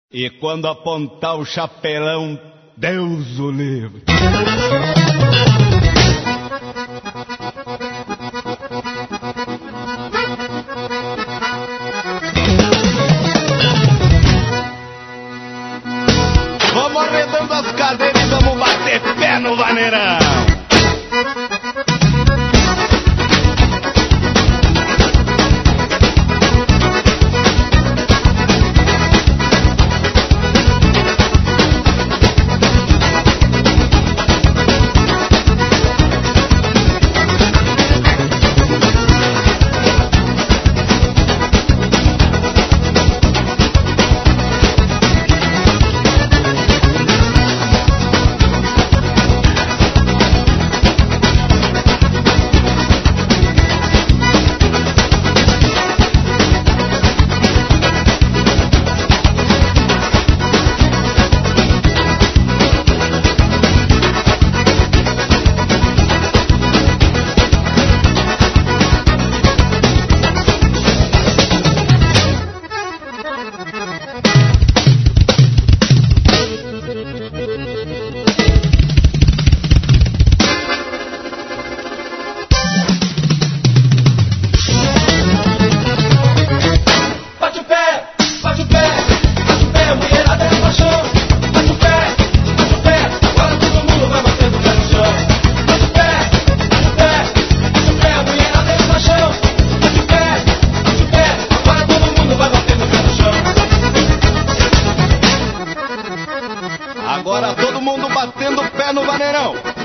E quando apontar o chapelão, Deus o livre. Vamos arredando as cadeiras e vamos bater pé no vaneirão. Agora todo mundo batendo o pé no vaneirão.